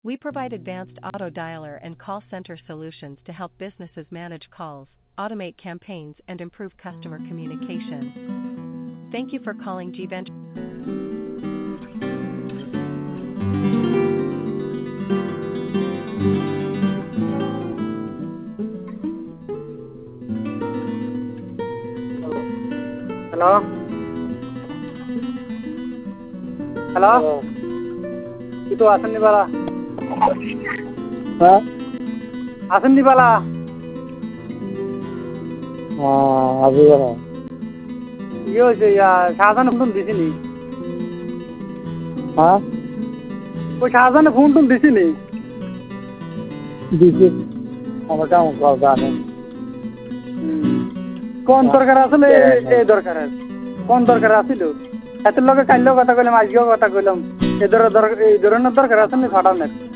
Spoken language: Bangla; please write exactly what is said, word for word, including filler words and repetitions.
We provide advanced auto dialer and call center solutions to help businesses manage calls, automate campaigns, and improve customer communication. Thank you for calling G Venture. Hello? Hello? Itu asan di bala. হ্যাঁ Asan di bala. আজি Iyo je ya Shahzan phone disi ni. হ্যাঁ Koi Shahzan phone tum disi ni. দিছি আমার কাম করবা না কোন দরকার আসলে এই দরকার আছে কোন দরকার আছিল এত লোকে কাইলেও কথা কইলাম আজকেও কথা কইলাম এই ধরনের দরকার এই ধরনের দরকার আছে না ফাটাও না